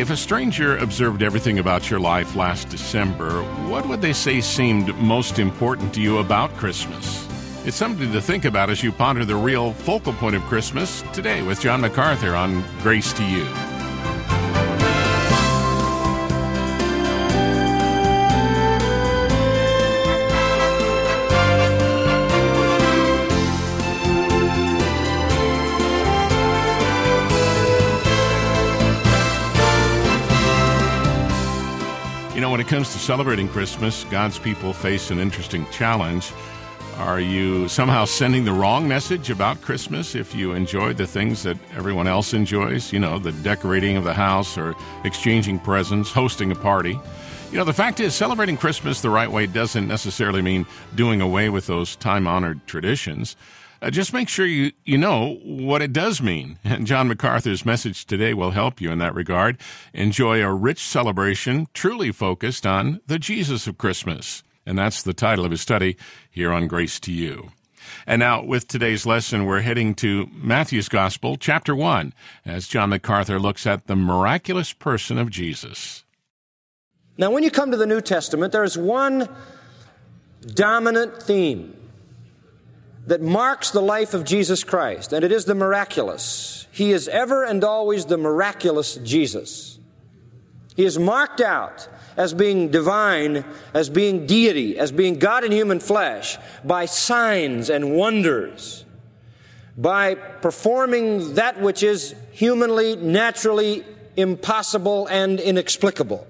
If a stranger observed everything about your life last December, what would they say seemed most important to you about Christmas? It's something to think about as you ponder the real focal point of Christmas today with John MacArthur on Grace to You. When it comes to celebrating Christmas, God's people face an interesting challenge. Are you somehow sending the wrong message about Christmas if you enjoy the things that everyone else enjoys? The decorating of the house or exchanging presents, hosting a party. The fact is, celebrating Christmas the right way doesn't necessarily mean doing away with those time-honored traditions. Just make sure you know what it does mean. And John MacArthur's message today will help you in that regard. Enjoy a rich celebration truly focused on the Jesus of Christmas. And that's the title of his study here on Grace to You. And now, with today's lesson, we're heading to Matthew's Gospel, chapter 1, as John MacArthur looks at the miraculous person of Jesus. Now, when you come to the New Testament, there's one dominant theme that marks the life of Jesus Christ, and it is the miraculous. He is ever and always the miraculous Jesus. He is marked out as being divine, as being deity, as being God in human flesh, by signs and wonders, by performing that which is humanly, naturally impossible and inexplicable.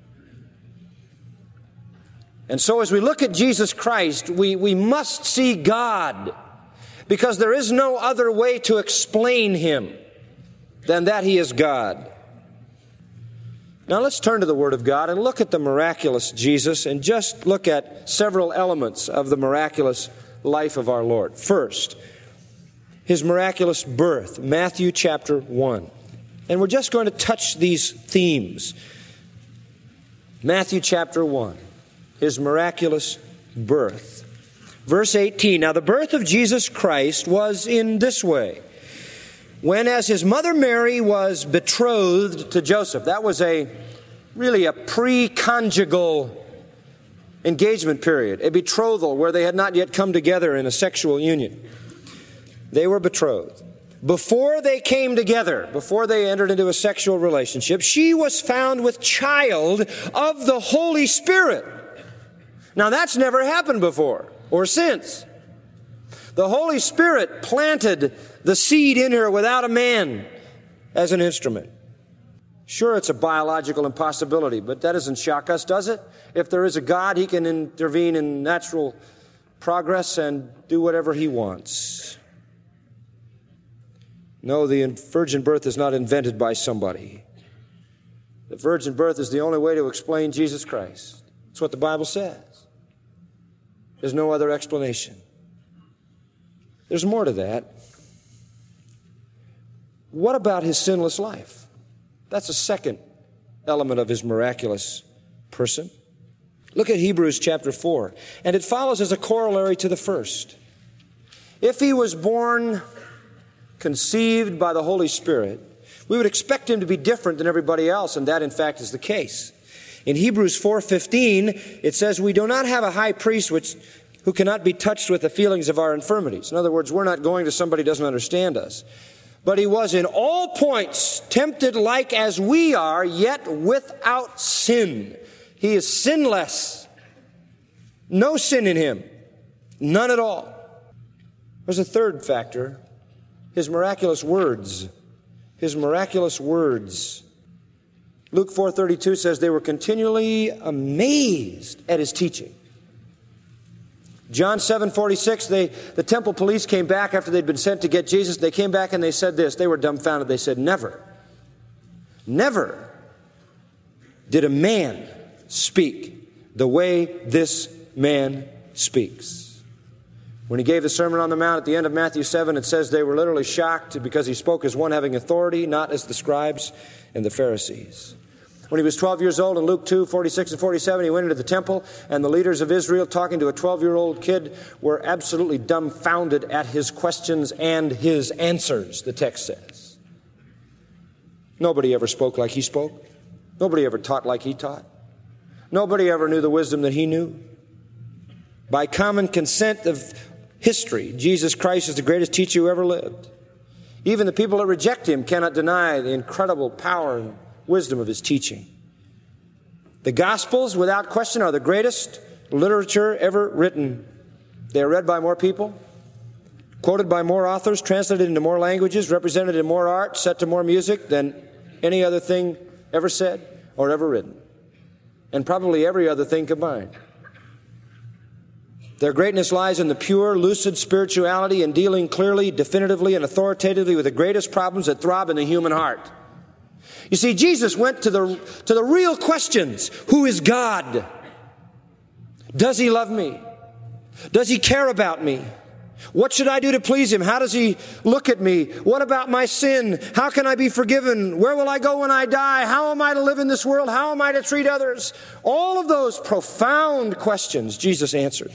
And so as we look at Jesus Christ, we must see God, because there is no other way to explain Him than that He is God. Now let's turn to the Word of God and look at the miraculous Jesus and just look at several elements of the miraculous life of our Lord. First, His miraculous birth, Matthew chapter 1. And we're just going to touch these themes. Matthew chapter 1. His miraculous birth. Verse 18, now the birth of Jesus Christ was in this way. When as his mother Mary was betrothed to Joseph, that was really a pre-conjugal engagement period, a betrothal where they had not yet come together in a sexual union. They were betrothed. Before they came together, before they entered into a sexual relationship, she was found with child of the Holy Spirit. Now that's never happened before or since. The Holy Spirit planted the seed in her without a man as an instrument. Sure, it's a biological impossibility, but that doesn't shock us, does it? If there is a God, He can intervene in natural progress and do whatever He wants. No, the virgin birth is not invented by somebody. The virgin birth is the only way to explain Jesus Christ. That's what the Bible says. There's no other explanation. There's more to that. What about His sinless life? That's a second element of His miraculous person. Look at Hebrews chapter 4. And it follows as a corollary to the first. If He was born, conceived by the Holy Spirit, we would expect Him to be different than everybody else, and that in fact is the case. In Hebrews 4:15, it says, we do not have a high priest who cannot be touched with the feelings of our infirmities. In other words, we're not going to somebody who doesn't understand us. But He was in all points tempted like as we are, yet without sin. He is sinless. No sin in Him. None at all. There's a third factor. His miraculous words. His miraculous words. Luke 4:32 says they were continually amazed at His teaching. John 7:46, the temple police came back after they'd been sent to get Jesus. They came back and they said this. They were dumbfounded. They said, never did a man speak the way this man speaks. When He gave the Sermon on the Mount at the end of Matthew 7, it says they were literally shocked because He spoke as one having authority, not as the scribes and the Pharisees. When He was 12 years old in Luke 2:46 and 47, He went into the temple, and the leaders of Israel, talking to a 12-year-old kid, were absolutely dumbfounded at His questions and His answers, the text says. Nobody ever spoke like He spoke. Nobody ever taught like he taught. Nobody ever knew the wisdom that he knew. By common consent of history, Jesus Christ is the greatest teacher who ever lived. Even the people that reject him cannot deny the incredible power and wisdom of his teaching. The Gospels, without question, are the greatest literature ever written. They are read by more people, quoted by more authors, translated into more languages, represented in more art, set to more music than any other thing ever said or ever written. And probably every other thing combined. Their greatness lies in the pure, lucid spirituality and dealing clearly, definitively, and authoritatively with the greatest problems that throb in the human heart. You see, Jesus went to the real questions. Who is God? Does he love me? Does he care about me? What should I do to please him? How does he look at me? What about my sin? How can I be forgiven? Where will I go when I die? How am I to live in this world? How am I to treat others? All of those profound questions Jesus answered.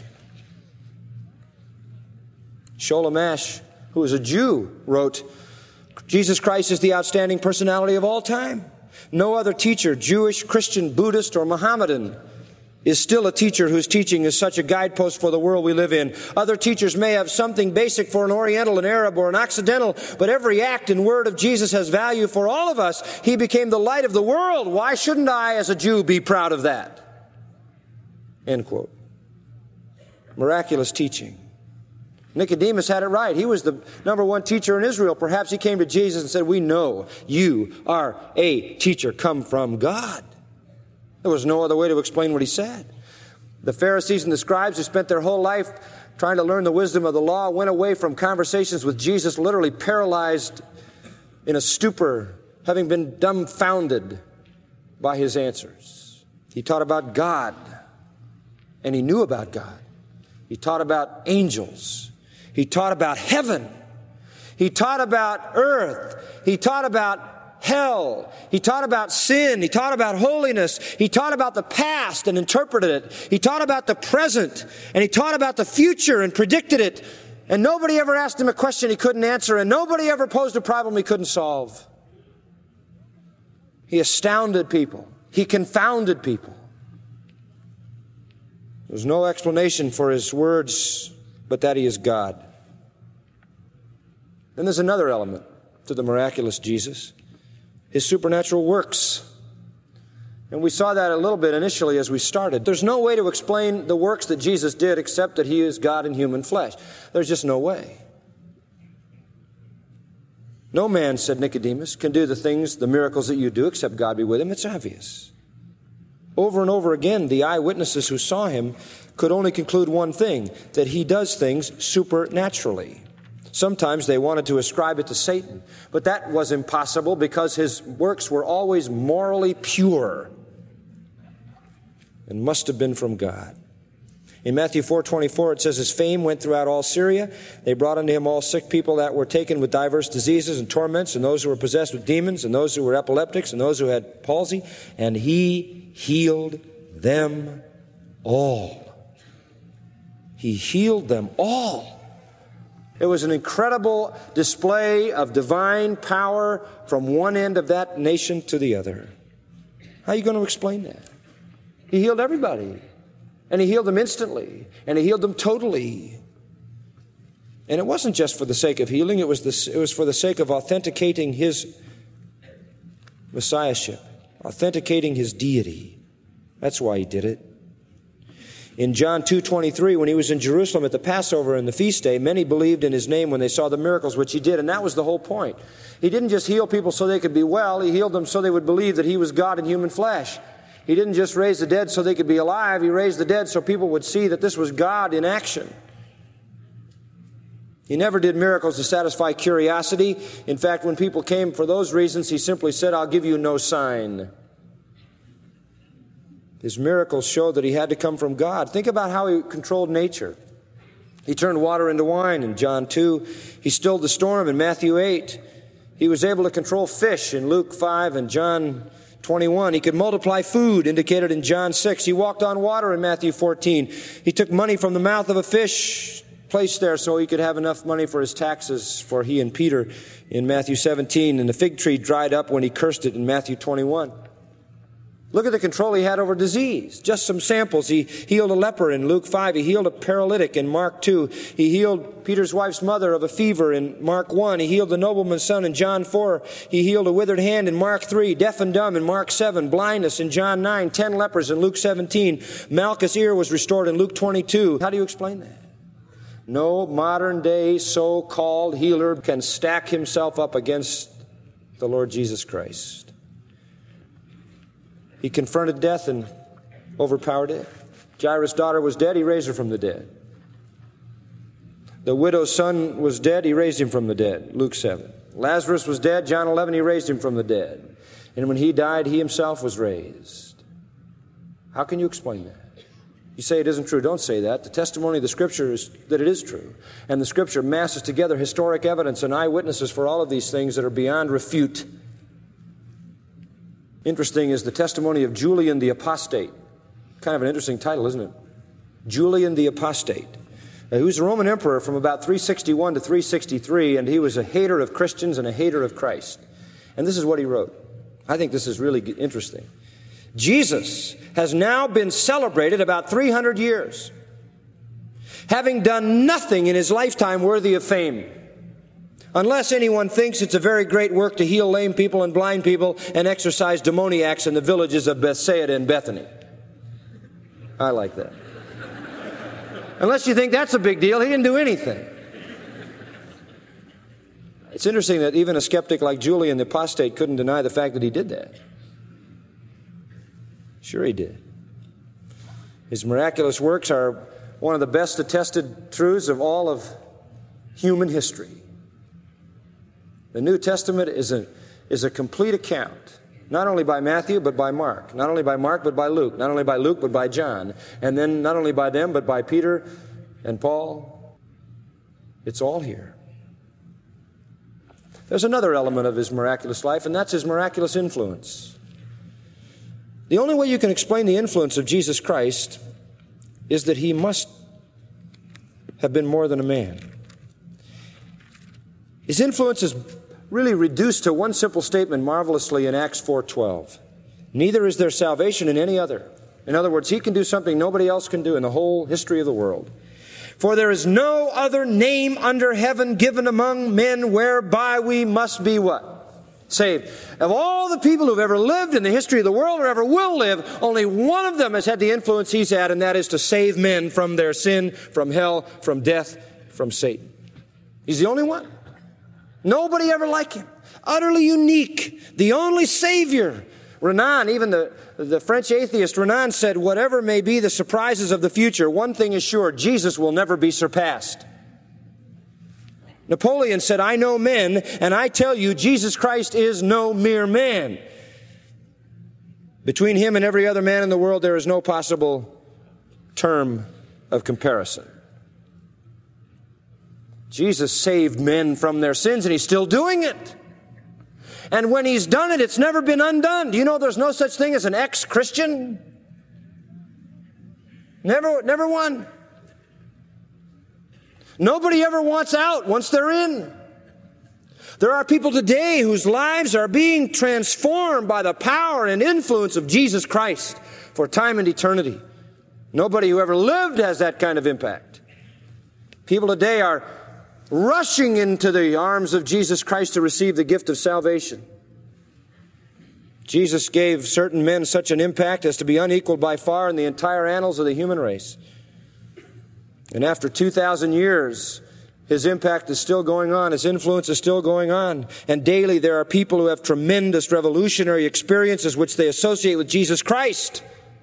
Sholem Asch, who was a Jew, wrote, Jesus Christ is the outstanding personality of all time. No other teacher, Jewish, Christian, Buddhist, or Mohammedan, is still a teacher whose teaching is such a guidepost for the world we live in. Other teachers may have something basic for an Oriental, an Arab, or an Occidental, but every act and word of Jesus has value for all of us. He became the light of the world. Why shouldn't I, as a Jew, be proud of that? End quote. Miraculous teaching. Nicodemus had it right. He was the number one teacher in Israel. Perhaps he came to Jesus and said, we know you are a teacher come from God. There was no other way to explain what he said. The Pharisees and the scribes who spent their whole life trying to learn the wisdom of the law went away from conversations with Jesus literally paralyzed in a stupor, having been dumbfounded by his answers. He taught about God, and he knew about God. He taught about angels. He taught about heaven. He taught about earth. He taught about hell. He taught about sin. He taught about holiness. He taught about the past and interpreted it. He taught about the present, and he taught about the future and predicted it. And nobody ever asked him a question he couldn't answer, and nobody ever posed a problem he couldn't solve. He astounded people. He confounded people. There's no explanation for his words but that he is God. Then there's another element to the miraculous Jesus, his supernatural works. And we saw that a little bit initially as we started. There's no way to explain the works that Jesus did except that he is God in human flesh. There's just no way. No man, said Nicodemus, can do the things, the miracles that you do except God be with him. It's obvious. Over and over again, the eyewitnesses who saw him could only conclude one thing, that he does things supernaturally. Sometimes they wanted to ascribe it to Satan, but that was impossible because his works were always morally pure and must have been from God. In Matthew 4:24, it says, his fame went throughout all Syria. They brought unto him all sick people that were taken with diverse diseases and torments, and those who were possessed with demons, and those who were epileptics, and those who had palsy, and he healed them all. He healed them all. It was an incredible display of divine power from one end of that nation to the other. How are you going to explain that? He healed everybody. And he healed them instantly. And he healed them totally. And it wasn't just for the sake of healing. It was for the sake of authenticating his messiahship, authenticating his deity. That's why he did it. In John 2:23, when he was in Jerusalem at the Passover and the feast day, many believed in his name when they saw the miracles which he did. And that was the whole point. He didn't just heal people so they could be well. He healed them so they would believe that he was God in human flesh. He didn't just raise the dead so they could be alive. He raised the dead so people would see that this was God in action. He never did miracles to satisfy curiosity. In fact, when people came for those reasons, he simply said, I'll give you no sign. His miracles showed that he had to come from God. Think about how he controlled nature. He turned water into wine in John 2. He stilled the storm in Matthew 8. He was able to control fish in Luke 5 and John 21. He could multiply food, indicated in John 6. He walked on water in Matthew 14. He took money from the mouth of a fish, placed there so he could have enough money for his taxes for he and Peter in Matthew 17. And the fig tree dried up when he cursed it in Matthew 21. Look at the control he had over disease. Just some samples. He healed a leper in Luke 5. He healed a paralytic in Mark 2. He healed Peter's wife's mother of a fever in Mark 1. He healed the nobleman's son in John 4. He healed a withered hand in Mark 3. Deaf and dumb in Mark 7. Blindness in John 9. 10 lepers in Luke 17. Malchus' ear was restored in Luke 22. How do you explain that? No modern day so-called healer can stack himself up against the Lord Jesus Christ. He confronted death and overpowered it. Jairus' daughter was dead. He raised her from the dead. The widow's son was dead. He raised him from the dead. Luke 7. Lazarus was dead. John 11, he raised him from the dead. And when he died, he himself was raised. How can you explain that? You say it isn't true. Don't say that. The testimony of the Scripture is that it is true. And the Scripture masses together historic evidence and eyewitnesses for all of these things that are beyond refute. Interesting is the testimony of Julian the Apostate. Kind of an interesting title, isn't it? Julian the Apostate. He was a Roman emperor from about 361 to 363, and he was a hater of Christians and a hater of Christ. And this is what he wrote. I think this is really interesting. Jesus has now been celebrated about 300 years, having done nothing in his lifetime worthy of fame. Unless anyone thinks it's a very great work to heal lame people and blind people and exorcise demoniacs in the villages of Bethsaida and Bethany. I like that. Unless you think that's a big deal, he didn't do anything. It's interesting that even a skeptic like Julian the Apostate couldn't deny the fact that he did that. Sure he did. His miraculous works are one of the best attested truths of all of human history. The New Testament is a complete account, not only by Matthew, but by Mark. Not only by Mark, but by Luke. Not only by Luke, but by John. And then not only by them, but by Peter and Paul. It's all here. There's another element of his miraculous life, and that's his miraculous influence. The only way you can explain the influence of Jesus Christ is that he must have been more than a man. His influence is really reduced to one simple statement marvelously in Acts 4:12. Neither is there salvation in any other. In other words, he can do something nobody else can do in the whole history of the world. For there is no other name under heaven given among men whereby we must be what? Saved. Of all the people who've ever lived in the history of the world or ever will live, only one of them has had the influence he's had, and that is to save men from their sin, from hell, from death, from Satan. He's the only one. Nobody ever like him. Utterly unique. The only Savior. Renan, even the French atheist Renan said, whatever may be the surprises of the future, one thing is sure, Jesus will never be surpassed. Napoleon said, I know men, and I tell you, Jesus Christ is no mere man. Between him and every other man in the world, there is no possible term of comparison. Jesus saved men from their sins, and he's still doing it. And when he's done it, it's never been undone. Do you know there's no such thing as an ex-Christian? Never one. Nobody ever wants out once they're in. There are people today whose lives are being transformed by the power and influence of Jesus Christ for time and eternity. Nobody who ever lived has that kind of impact. People today are rushing into the arms of Jesus Christ to receive the gift of salvation. Jesus gave certain men such an impact as to be unequaled by far in the entire annals of the human race. And after 2,000 years, his impact is still going on. His influence is still going on. And daily there are people who have tremendous revolutionary experiences which they associate with Jesus Christ.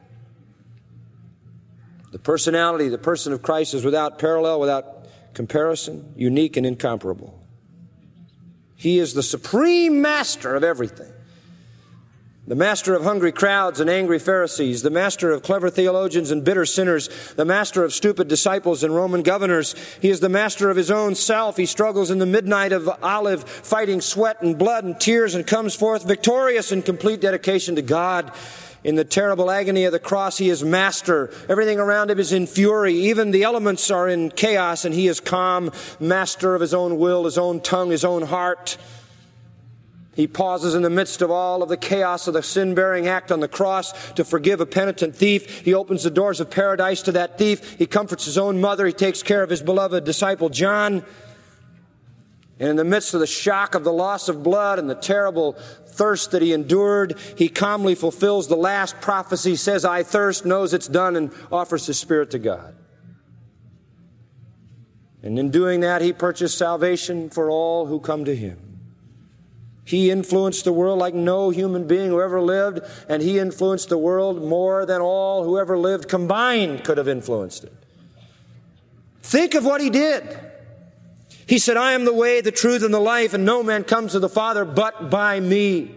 The personality, the person of Christ is without parallel, without comparison, unique and incomparable. He is the supreme master of everything. The master of hungry crowds and angry Pharisees, the master of clever theologians and bitter sinners, the master of stupid disciples and Roman governors. He is the master of his own self. He struggles in the midnight of Olive, fighting sweat and blood and tears, and comes forth victorious in complete dedication to God. In the terrible agony of the cross, he is master. Everything around him is in fury. Even the elements are in chaos, and he is calm, master of his own will, his own tongue, his own heart. He pauses in the midst of all of the chaos of the sin-bearing act on the cross to forgive a penitent thief. He opens the doors of paradise to that thief. He comforts his own mother. He takes care of his beloved disciple John. And in the midst of the shock of the loss of blood and the terrible thirst that he endured, he calmly fulfills the last prophecy, says, "I thirst," knows it's done, and offers his spirit to God. And in doing that, he purchased salvation for all who come to him. He influenced the world like no human being who ever lived, and he influenced the world more than all who ever lived combined could have influenced it. Think of what he did. He said, "I am the way, the truth, and the life, and no man comes to the Father but by me."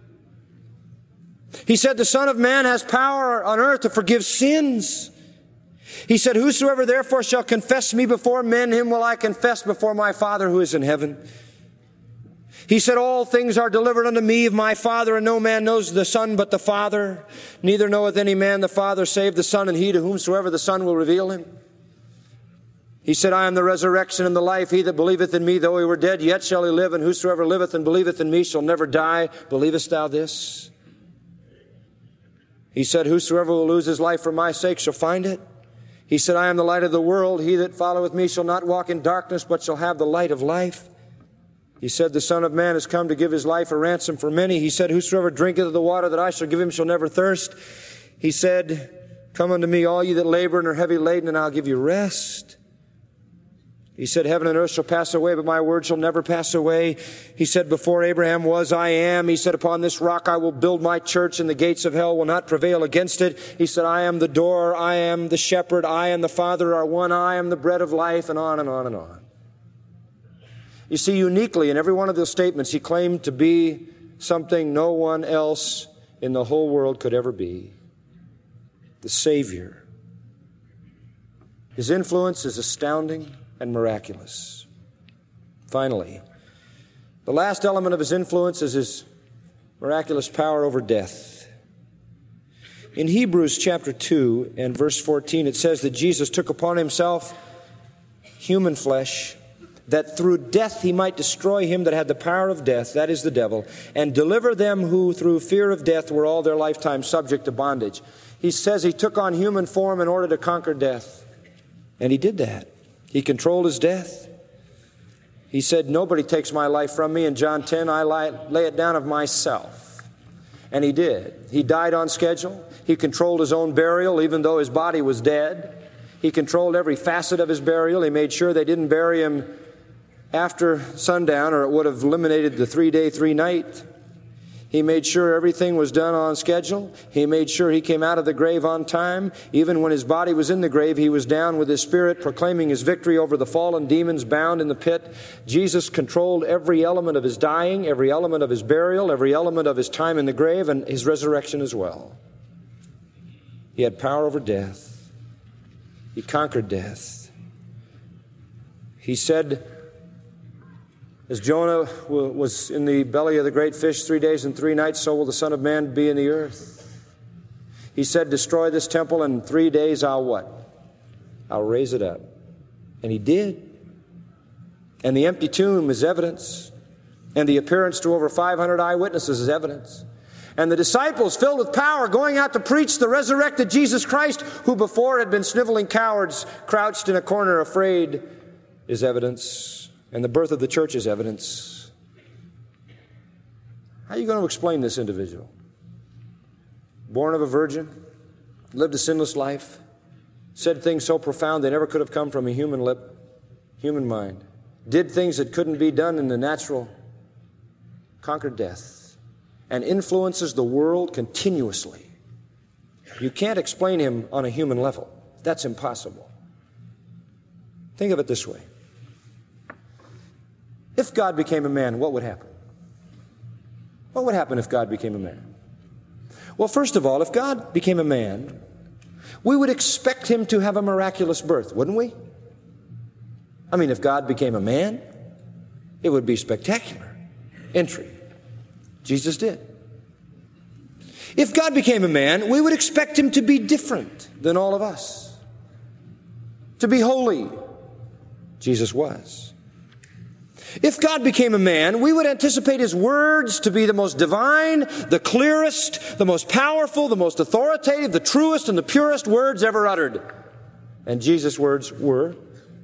He said, "The Son of Man has power on earth to forgive sins." He said, "Whosoever therefore shall confess me before men, him will I confess before my Father who is in heaven." He said, "All things are delivered unto me of my Father, and no man knows the Son but the Father. Neither knoweth any man the Father save the Son, and he to whomsoever the Son will reveal him." He said, "I am the resurrection and the life. He that believeth in me, though he were dead, yet shall he live. And whosoever liveth and believeth in me shall never die. Believest thou this?" He said, "Whosoever will lose his life for my sake shall find it." He said, "I am the light of the world. He that followeth me shall not walk in darkness, but shall have the light of life." He said, "The Son of Man has come to give his life a ransom for many." He said, "Whosoever drinketh of the water that I shall give him shall never thirst." He said, "Come unto me, all ye that labor and are heavy laden, and I'll give you rest." He said, "Heaven and earth shall pass away, but my word shall never pass away." He said, "Before Abraham was, I am." He said, "Upon this rock I will build my church, and the gates of hell will not prevail against it." He said, "I am the door, I am the shepherd, I and the Father are one, I am the bread of life," and on and on and on. You see, uniquely in every one of those statements, he claimed to be something no one else in the whole world could ever be: the Savior. His influence is astounding and miraculous. Finally, the last element of his influence is his miraculous power over death. In Hebrews chapter 2 and verse 14, it says that Jesus took upon himself human flesh, that through death he might destroy him that had the power of death, that is the devil, and deliver them who through fear of death were all their lifetime subject to bondage. He says he took on human form in order to conquer death. And he did that. He controlled his death. He said, "Nobody takes my life from me." In John 10, "I lay it down of myself." And he did. He died on schedule. He controlled his own burial, even though his body was dead. He controlled every facet of his burial. He made sure they didn't bury him after sundown, or it would have eliminated the 3-day, 3-night. He made sure everything was done on schedule. He made sure he came out of the grave on time. Even when his body was in the grave, he was down with his spirit, proclaiming his victory over the fallen demons bound in the pit. Jesus controlled every element of his dying, every element of his burial, every element of his time in the grave, and his resurrection as well. He had power over death. He conquered death. He said, as Jonah was in the belly of the great fish 3 days and 3 nights, so will the Son of Man be in the earth. He said, "Destroy this temple, and in 3 days I'll" what? "I'll raise it up." And he did. And the empty tomb is evidence. And the appearance to over 500 eyewitnesses is evidence. And the disciples, filled with power, going out to preach the resurrected Jesus Christ, who before had been sniveling cowards, crouched in a corner afraid, is evidence. And the birth of the church is evidence. How are you going to explain this individual? Born of a virgin, lived a sinless life, said things so profound they never could have come from a human lip, human mind, did things that couldn't be done in the natural, conquered death, and influences the world continuously. You can't explain him on a human level. That's impossible. Think of it this way. If God became a man, what would happen? What would happen if God became a man? Well, first of all, if God became a man, we would expect him to have a miraculous birth, wouldn't we? I mean, if God became a man, it would be spectacular entry. Jesus did. If God became a man, we would expect him to be different than all of us, to be holy. Jesus was. If God became a man, we would anticipate his words to be the most divine, the clearest, the most powerful, the most authoritative, the truest and the purest words ever uttered. And Jesus' words were.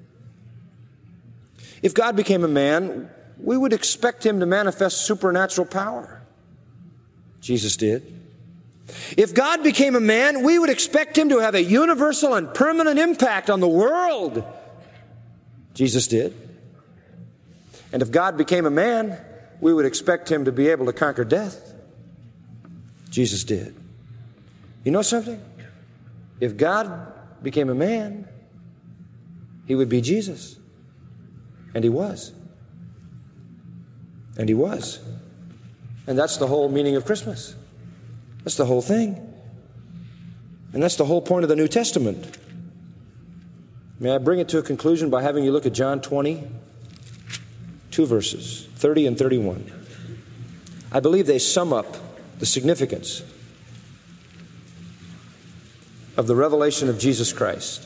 If God became a man, we would expect him to manifest supernatural power. Jesus did. If God became a man, we would expect him to have a universal and permanent impact on the world. Jesus did. And if God became a man, we would expect him to be able to conquer death. Jesus did. You know something? If God became a man, he would be Jesus. And he was. And he was. And that's the whole meaning of Christmas. That's the whole thing. And that's the whole point of the New Testament. May I bring it to a conclusion by having you look at John 20, 2 verses, 30 and 31. I believe they sum up the significance of the revelation of Jesus Christ.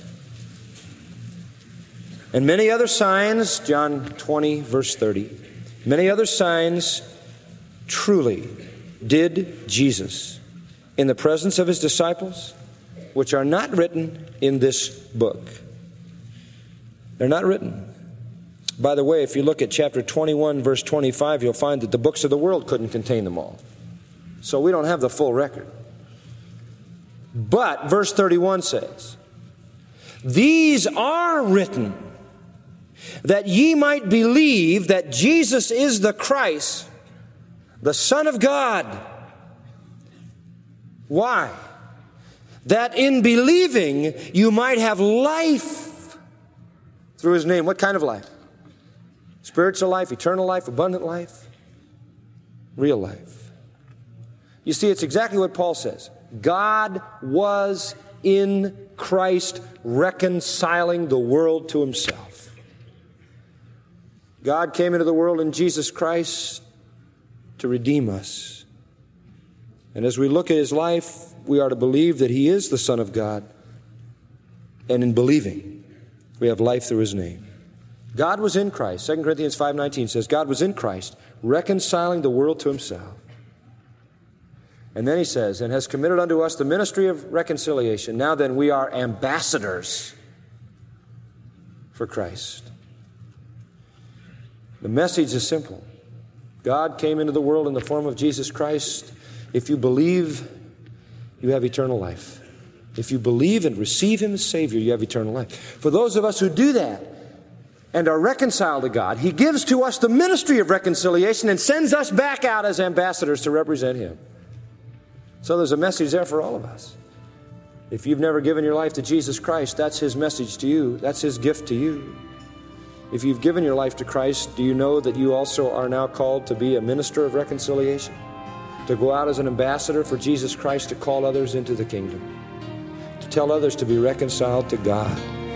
And many other signs, John 20, verse 30, many other signs truly did Jesus in the presence of his disciples, which are not written in this book. They're not written. By the way, if you look at chapter 21, verse 25, you'll find that the books of the world couldn't contain them all. So we don't have the full record. But verse 31 says, "These are written, that ye might believe that Jesus is the Christ, the Son of God." Why? That in believing you might have life through his name. What kind of life? Spiritual life, eternal life, abundant life, real life. You see, it's exactly what Paul says. God was in Christ reconciling the world to himself. God came into the world in Jesus Christ to redeem us. And as we look at his life, we are to believe that he is the Son of God. And in believing, we have life through his name. God was in Christ. 2 Corinthians 5:19 says, God was in Christ, reconciling the world to himself. And then he says, and has committed unto us the ministry of reconciliation. Now then, we are ambassadors for Christ. The message is simple. God came into the world in the form of Jesus Christ. If you believe, you have eternal life. If you believe and receive him as Savior, you have eternal life. For those of us who do that and are reconciled to God, he gives to us the ministry of reconciliation and sends us back out as ambassadors to represent him. So there's a message there for all of us. If you've never given your life to Jesus Christ, that's his message to you. That's his gift to you. If you've given your life to Christ, do you know that you also are now called to be a minister of reconciliation? To go out as an ambassador for Jesus Christ, to call others into the kingdom, to tell others to be reconciled to God.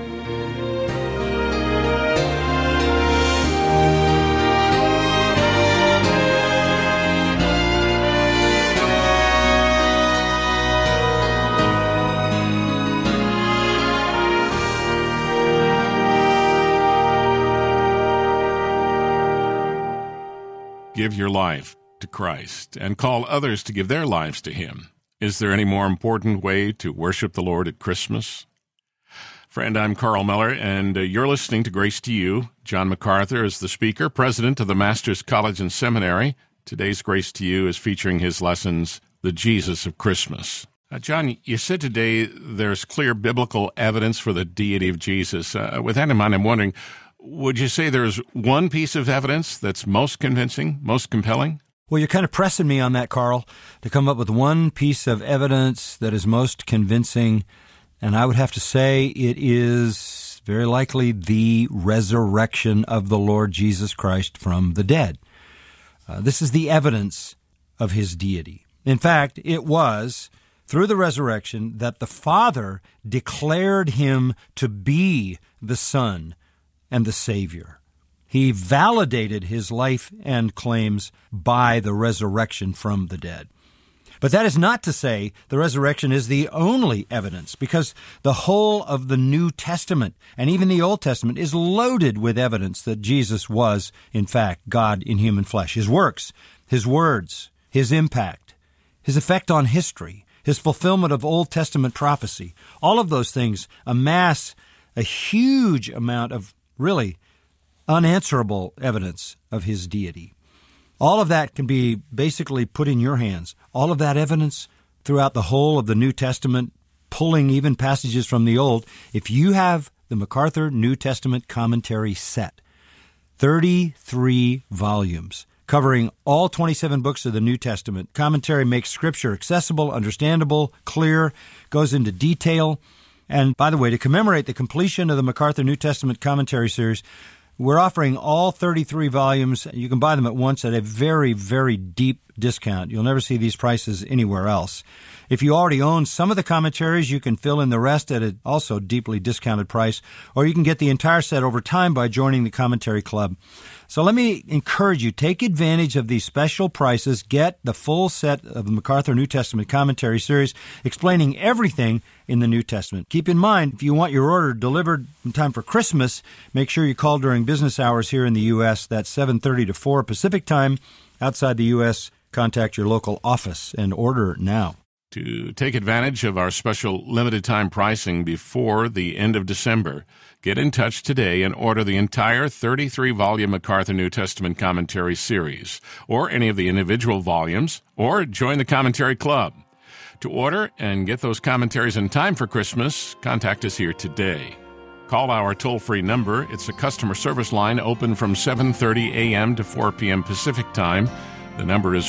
Give your life to Christ and call others to give their lives to him. Is there any more important way to worship the Lord at Christmas? Friend, I'm Carl Miller, and you're listening to Grace to You. John MacArthur is the speaker, president of the Masters College and Seminary. Today's Grace to You is featuring his lessons, The Jesus of Christmas. John, you said today there's clear biblical evidence for the deity of Jesus. With that in mind, I'm wondering, would you say there's one piece of evidence that's most convincing, most compelling? Well, you're kind of pressing me on that, Carl, to come up with one piece of evidence that is most convincing. And I would have to say it is very likely the resurrection of the Lord Jesus Christ from the dead. This is the evidence of his deity. In fact, it was through the resurrection that the Father declared him to be the Son and the Savior. He validated his life and claims by the resurrection from the dead. But that is not to say the resurrection is the only evidence, because the whole of the New Testament and even the Old Testament is loaded with evidence that Jesus was, in fact, God in human flesh. His works, his words, his impact, his effect on history, his fulfillment of Old Testament prophecy, all of those things amass a huge amount of really unanswerable evidence of his deity. All of that can be basically put in your hands. All of that evidence throughout the whole of the New Testament, pulling even passages from the Old. If you have the MacArthur New Testament Commentary set, 33 volumes, covering all 27 books of the New Testament. Commentary makes Scripture accessible, understandable, clear, goes into detail. And by the way, to commemorate the completion of the MacArthur New Testament Commentary series, we're offering all 33 volumes. You can buy them at once at a very, very deep discount. You'll never see these prices anywhere else. If you already own some of the commentaries, you can fill in the rest at an also deeply discounted price, or you can get the entire set over time by joining the Commentary Club. So let me encourage you, take advantage of these special prices. Get the full set of the MacArthur New Testament Commentary series explaining everything in the New Testament. Keep in mind, if you want your order delivered in time for Christmas, make sure you call during business hours here in the U.S. That's 7:30 to 4 Pacific time. Outside the U.S., contact your local office and order now. To take advantage of our special limited time pricing before the end of December, get in touch today and order the entire 33-volume MacArthur New Testament Commentary series, or any of the individual volumes, or join the Commentary Club. To order and get those commentaries in time for Christmas, contact us here today. Call our toll-free number. It's a customer service line open from 7:30 a.m. to 4 p.m. Pacific time. The number is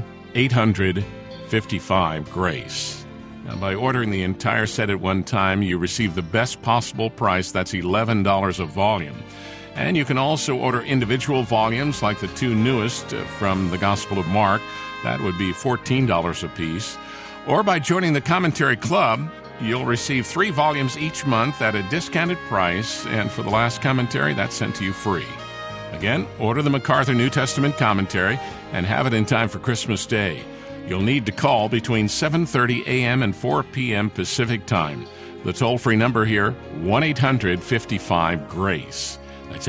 1-800-55-GRACE. Now, by ordering the entire set at one time, you receive the best possible price. That's $11 a volume. And you can also order individual volumes like the two newest from the Gospel of Mark. That would be $14 a piece. Or by joining the Commentary Club, you'll receive 3 volumes each month at a discounted price, and for the last commentary, that's sent to you free. Again, order the MacArthur New Testament Commentary and have it in time for Christmas Day. You'll need to call between 7:30 a.m. and 4 p.m. Pacific time. The toll-free number here, 1-800-55-GRACE. That's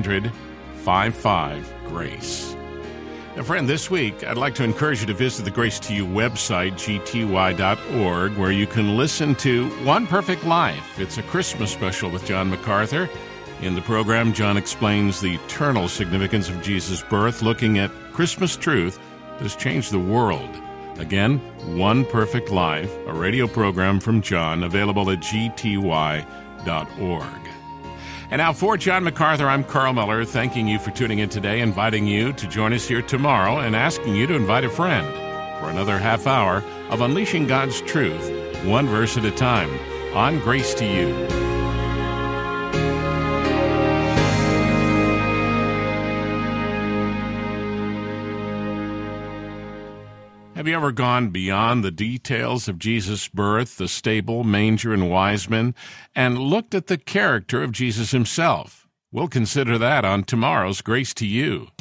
800-55-GRACE. Now, friend, this week, I'd like to encourage you to visit the Grace to You website, gty.org, where you can listen to One Perfect Life. It's a Christmas special with John MacArthur. In the program, John explains the eternal significance of Jesus' birth, looking at Christmas truth that has changed the world. Again, One Perfect Life, a radio program from John, available at gty.org. And now for John MacArthur, I'm Carl Miller, thanking you for tuning in today, inviting you to join us here tomorrow, and asking you to invite a friend for another half hour of Unleashing God's Truth, one verse at a time, on Grace to You. Have you ever gone beyond the details of Jesus' birth, the stable, manger, and wise men, and looked at the character of Jesus himself? We'll consider that on tomorrow's Grace to You.